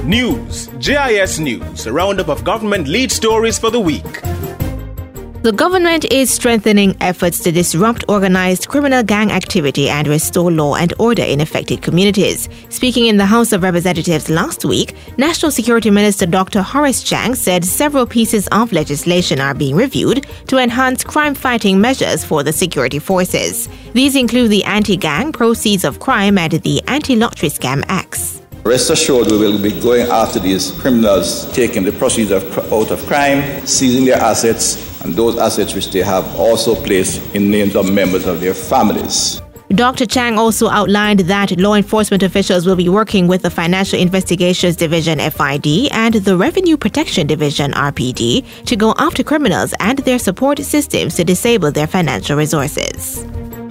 News, JIS News, a roundup of government lead stories for the week. The government is strengthening efforts to disrupt organized criminal gang activity and restore law and order in affected communities. Speaking in the House of Representatives last week, National Security Minister Dr. Horace Chang said several pieces of legislation are being reviewed to enhance crime-fighting measures for the security forces. These include the Anti-Gang, Proceeds of Crime and the Anti-Lottery Scam Acts. Rest assured, we will be going after these criminals, taking the proceeds out of crime, seizing their assets, and those assets which they have also placed in names of members of their families. Dr. Chang also outlined that law enforcement officials will be working with the Financial Investigations Division FID and the Revenue Protection Division RPD to go after criminals and their support systems to disable their financial resources.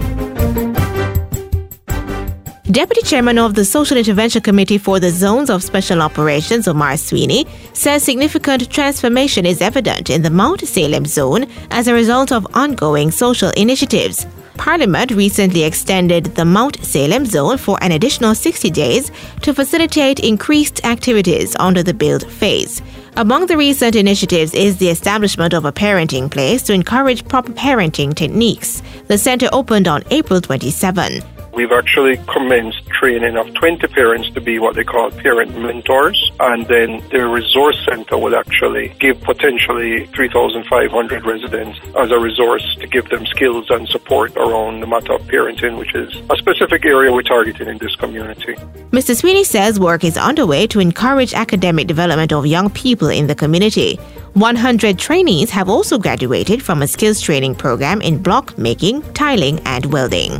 Deputy Chairman of the Social Intervention Committee for the Zones of Special Operations, Omar Sweeney, says significant transformation is evident in the Mount Salem zone as a result of ongoing social initiatives. Parliament recently extended the Mount Salem zone for an additional 60 days to facilitate increased activities under the build phase. Among the recent initiatives is the establishment of a parenting place to encourage proper parenting techniques. The center opened on April 27. We've actually commenced training of 20 parents to be what they call parent mentors, and then the resource center will actually give potentially 3,500 residents as a resource to give them skills and support around the matter of parenting, which is a specific area we're targeting in this community. Mr. Sweeney says work is underway to encourage academic development of young people in the community. 100 trainees have also graduated from a skills training program in block making, tiling, and welding.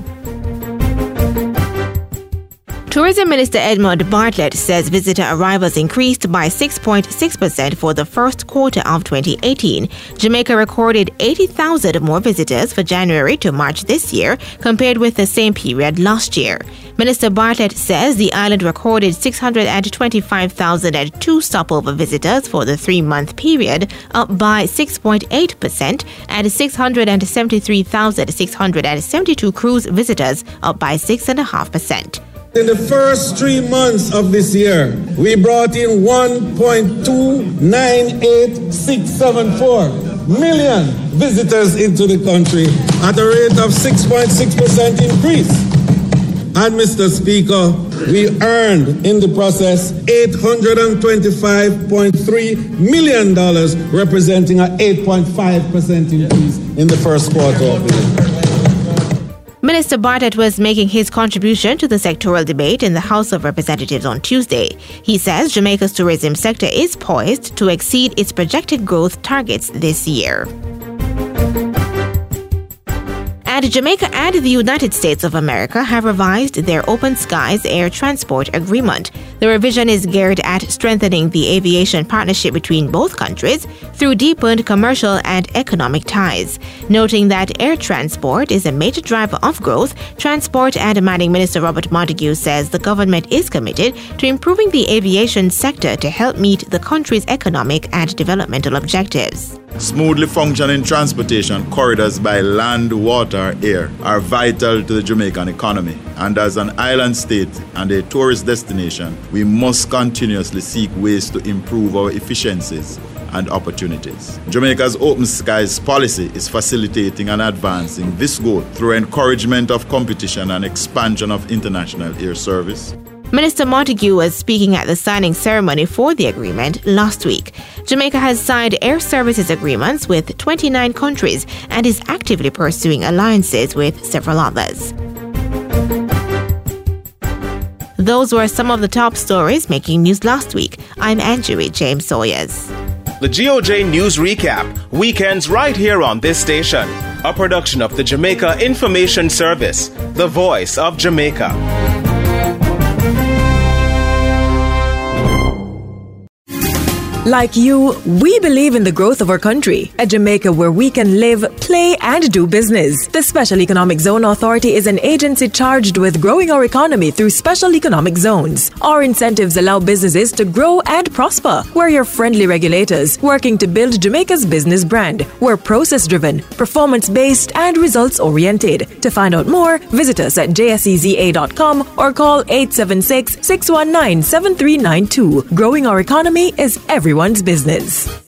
Tourism Minister Edmund Bartlett says visitor arrivals increased by 6.6% for the first quarter of 2018. Jamaica recorded 80,000 more visitors for January to March this year compared with the same period last year. Minister Bartlett says the island recorded 625,002 stopover visitors for the 3-month period, up by 6.8%, and 673,672 cruise visitors, up by 6.5%. In the first 3 months of this year, we brought in 1.298674 million visitors into the country at a rate of 6.6% increase. And Mr. Speaker, we earned in the process $825.3 million, representing an 8.5% increase in the first quarter of the year. Minister Bartlett was making his contribution to the sectoral debate in the House of Representatives on Tuesday. He says Jamaica's tourism sector is poised to exceed its projected growth targets this year. And Jamaica and the United States of America have revised their Open Skies Air Transport Agreement. The revision is geared at strengthening the aviation partnership between both countries through deepened commercial and economic ties. Noting that air transport is a major driver of growth, Transport and Mining Minister Robert Montague says the government is committed to improving the aviation sector to help meet the country's economic and developmental objectives. Smoothly functioning transportation corridors by land, water, air are vital to the Jamaican economy. And as an island state and a tourist destination, we must continuously seek ways to improve our efficiencies and opportunities. Jamaica's Open Skies policy is facilitating and advancing this goal through encouragement of competition and expansion of international air service. Minister Montague was speaking at the signing ceremony for the agreement last week. Jamaica has signed air services agreements with 29 countries and is actively pursuing alliances with several others. Those were some of the top stories making news last week. I'm Anjuri James Sawyers. The GOJ News Recap, weekends right here on this station. A production of the Jamaica Information Service, the voice of Jamaica. Like you, we believe in the growth of our country, a Jamaica where we can live, play, and do business. The Special Economic Zone Authority is an agency charged with growing our economy through special economic zones. Our incentives allow businesses to grow and prosper. We're your friendly regulators, working to build Jamaica's business brand. We're process-driven, performance-based, and results-oriented. To find out more, visit us at jseza.com or call 876-619-7392. Growing our economy is everyone's business.